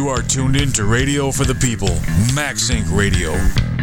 You are tuned in to Radio for the People, Max Inc. Radio.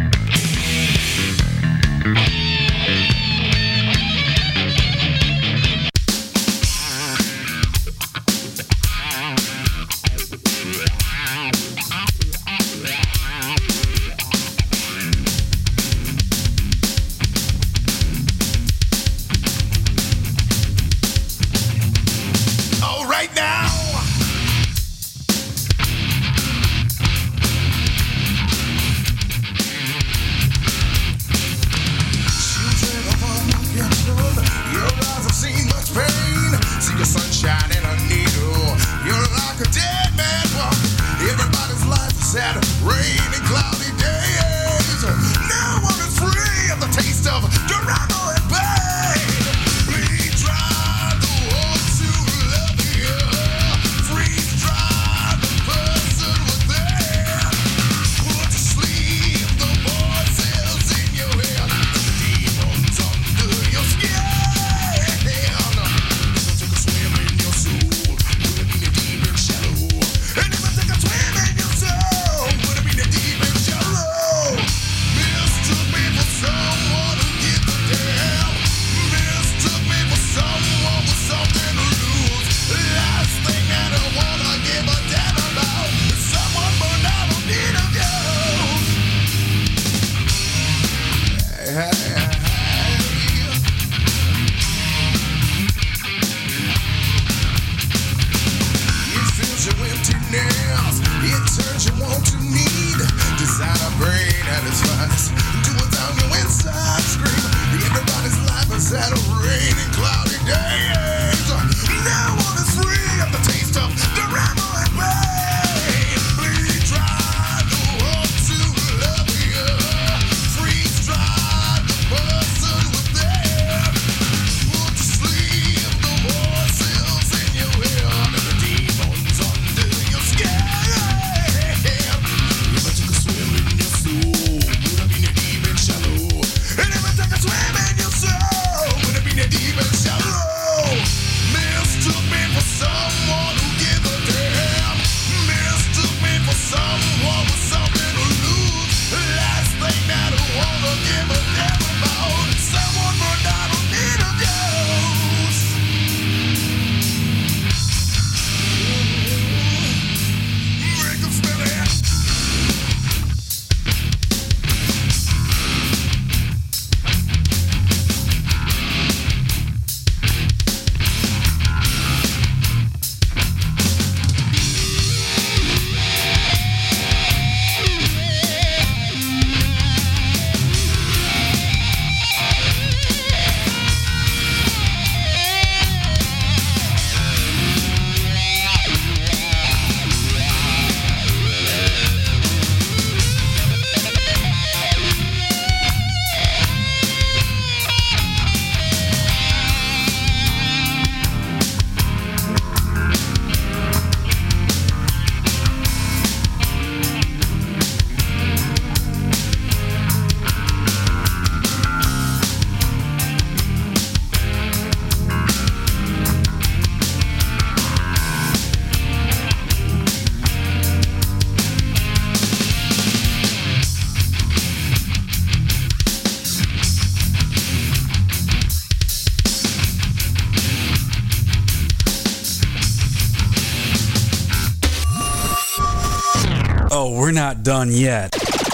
We're not done yet.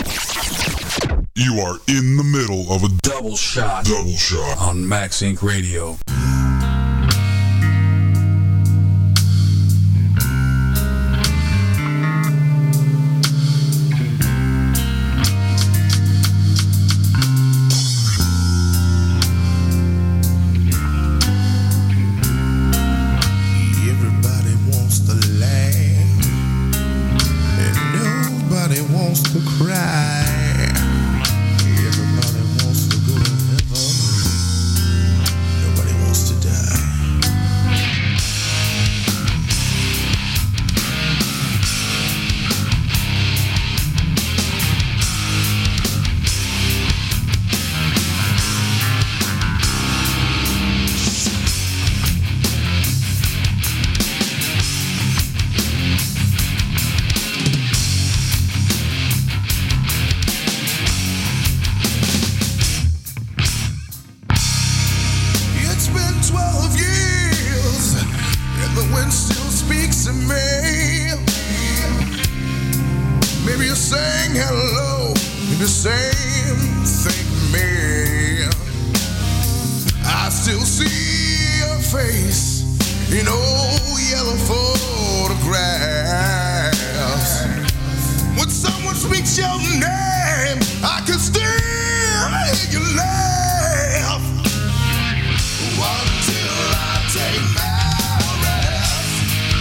You are in the middle of a double shot on Max Inc. Radio. wind still speaks to me. Maybe you're saying hello, maybe the same thing to me. I still see your face in old yellow photographs. When someone speaks your name, I can still hear you laugh. Until I take my rest,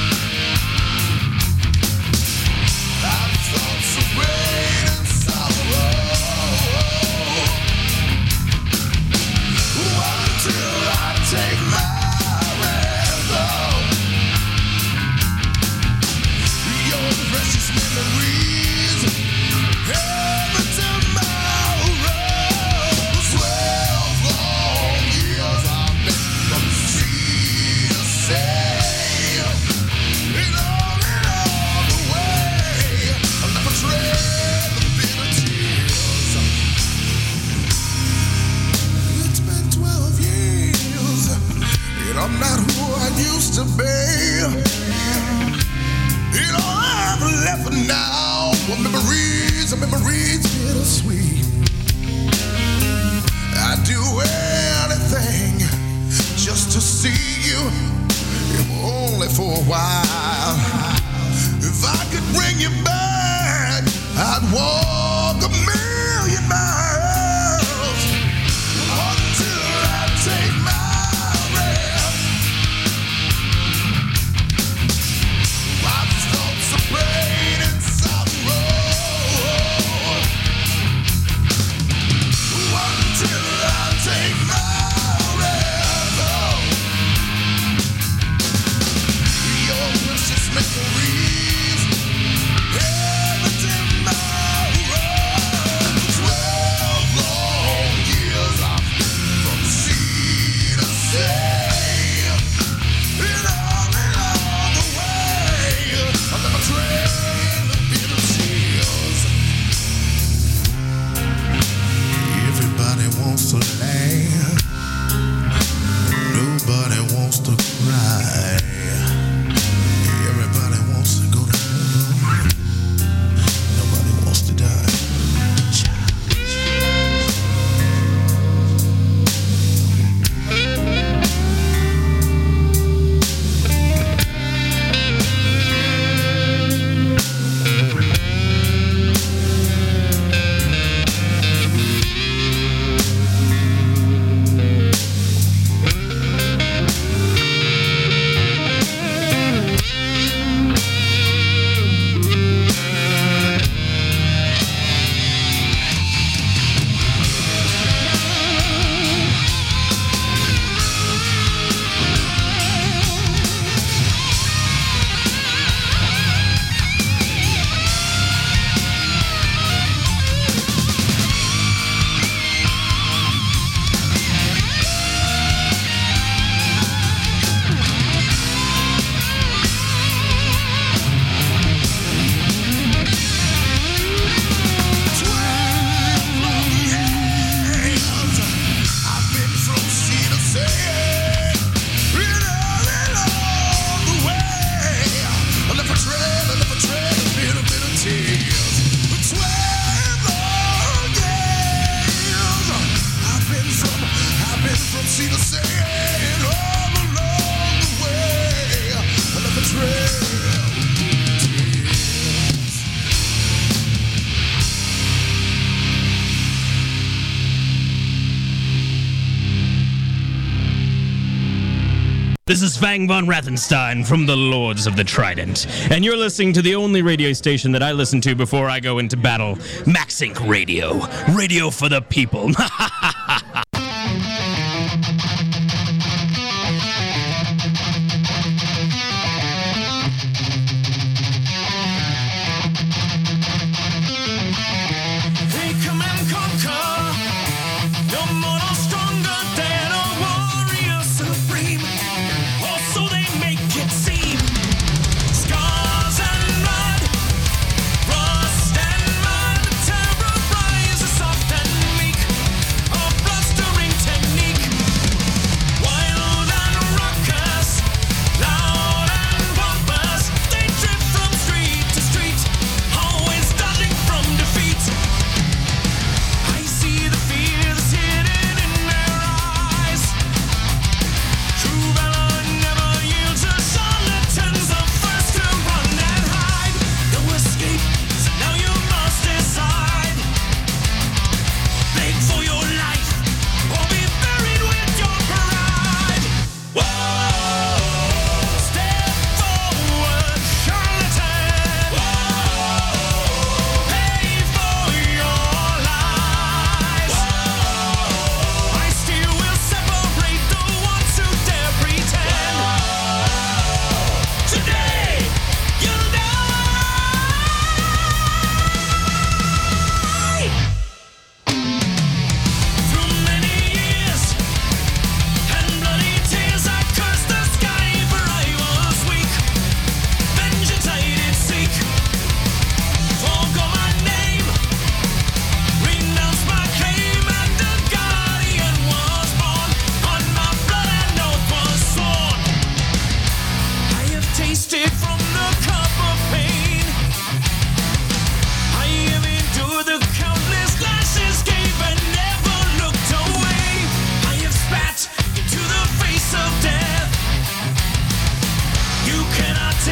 I've thoughts of pain and sorrow. Until I take my rest, your precious memories every tomorrow. 12 long years I've been from sea to sail, and all the way I never tread the bitter tears. It's been 12 years, and I'm not who I used to be. You know I've left now. Memories bittersweet. I'd do anything just to see you, if only for a while. If I could bring you back, I'd walk a million miles until I take my rest. I've felt some pain and sorrow. Until I take my rest. Your precious memories every tomorrow. 12 long years I've been from sea to sail, and all the way I never tread the bitter tears. Everybody wants to laugh, nobody wants to cry. Everybody wants to go to heaven, nobody wants to die. This is Fang von Rathenstein from the Lords of the Trident, and you're listening to the only radio station that I listen to before I go into battle, Maxink Radio. Radio for the people. Rust and mud, terror rises soft and meek.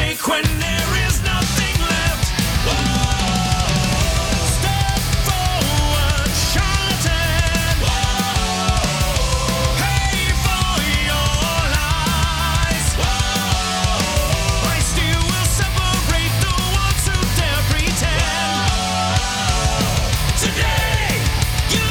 take when there is nothing left. Whoa, step forward, charlatan. Whoa, pay for your lies. Whoa, I still will separate the ones who dare pretend. Whoa, today you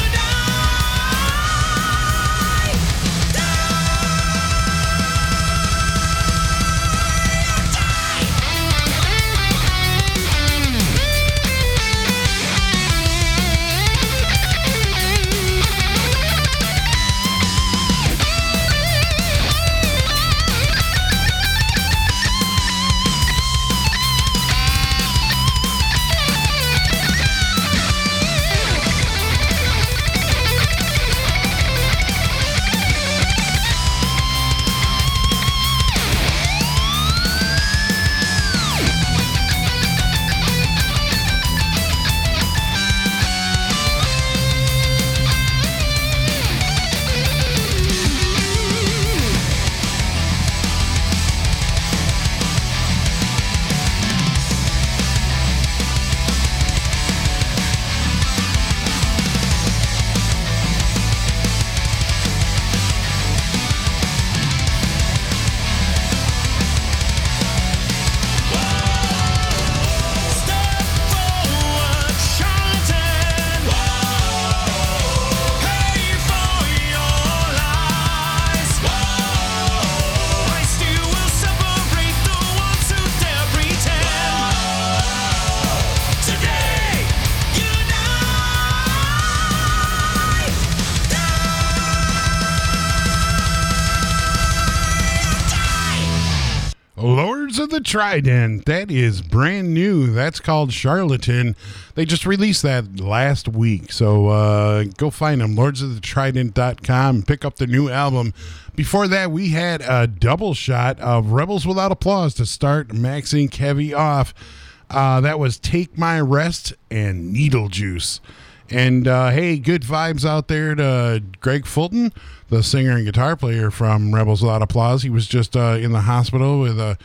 Lords of the Trident. That is brand new. That's called Charlatan. They just released that last week. So go find them. LordsOfTheTrident.com. Pick up the new album. Before that, we had a double shot of Rebels Without Applause to start Max Inc. Heavy off. That was Take My Rest and Needle Juice. And hey, good vibes out there to Greg Fulton, the singer and guitar player from Rebels Without Applause. He was just in the hospital with a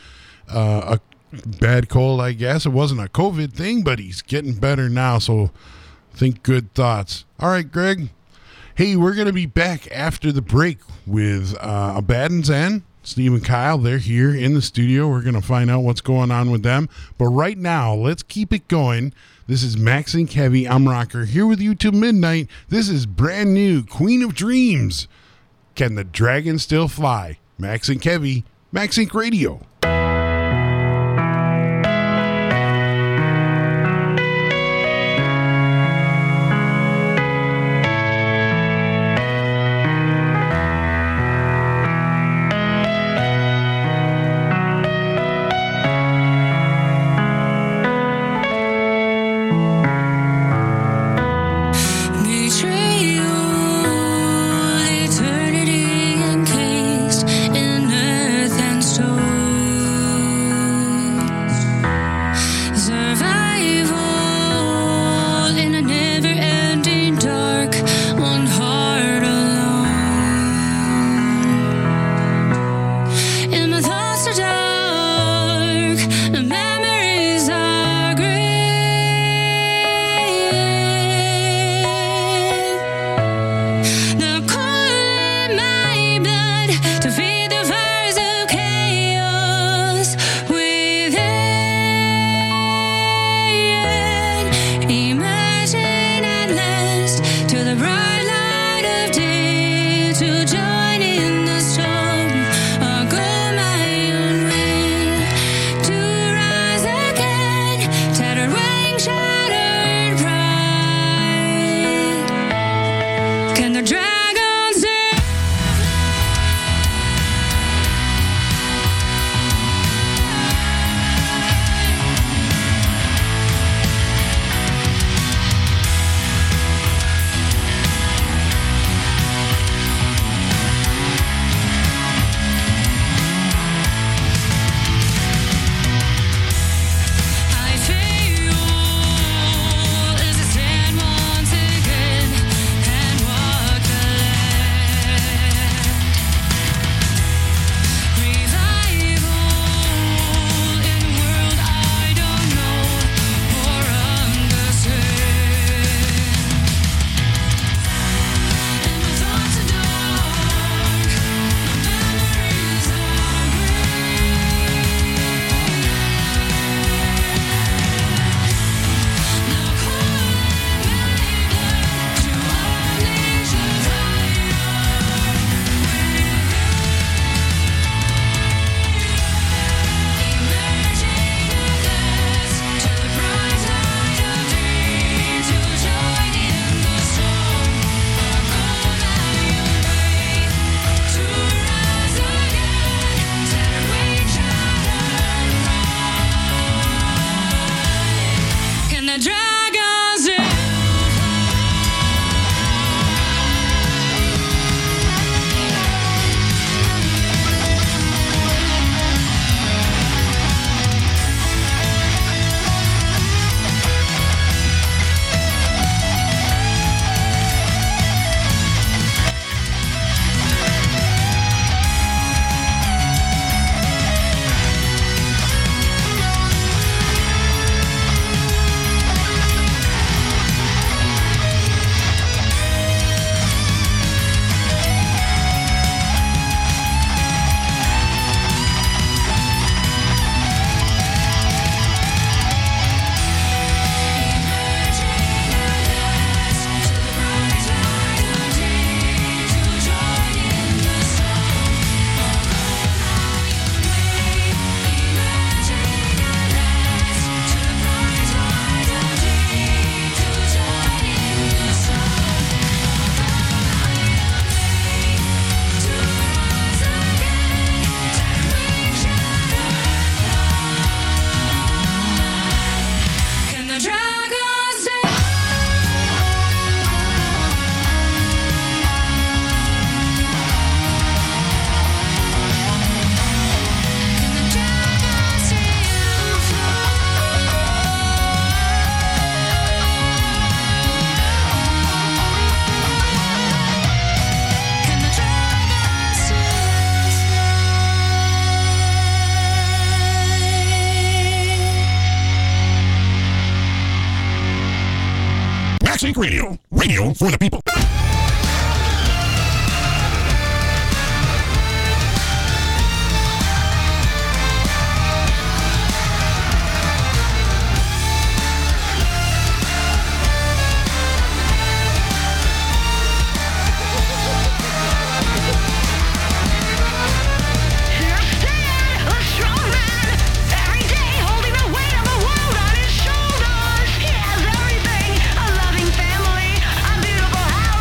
bad cold, I guess. It wasn't a COVID thing, but he's getting better now, so think good thoughts. All right, Greg. Hey, we're going to be back after the break with Abaddon Zen, Steve and Kyle. They're here in the studio. We're going to find out what's going on with them. But right now, let's keep it going. This is Max Inc. Heavy. I'm Rocker, here with you till midnight. This is brand new Queen of Dreams. Can the Dragon Still Fly? Max Inc. Heavy, Max Inc. Radio. Eternity encased in earth and stone. MaxInc Radio. Radio for the people. He has everything, a loving family, a beautiful house.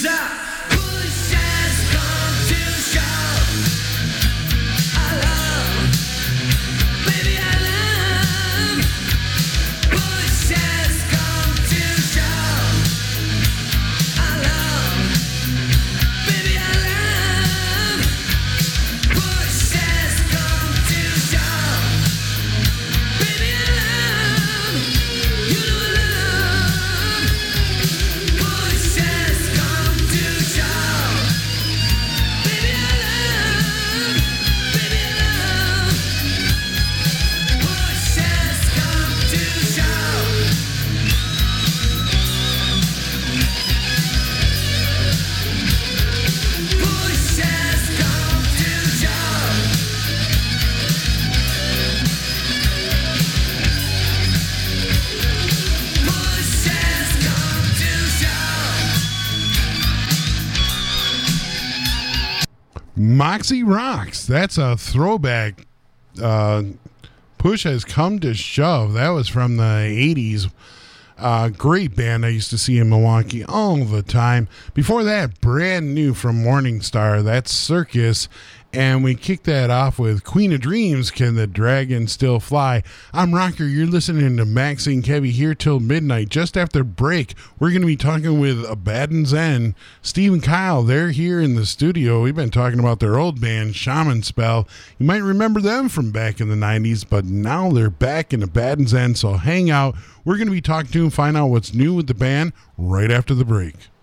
Moxie Rocks. That's a throwback. Push Has Come to Shove. That was from the 80s. Great band I used to see in Milwaukee all the time. Before that, brand new from Morningstar. That's Circus. And we kicked that off with Queen of Dreams, Can the Dragon Still Fly? I'm Rocker. You're listening to Max and Kevy here till midnight. Just after break, we're going to be talking with Abaddon Zen. Steve and Kyle, they're here in the studio. We've been talking about their old band, Shaman Spell. You might remember them from back in the 90s, but now they're back in Abaddon Zen, so hang out. We're going to be talking to them, find out what's new with the band right after the break.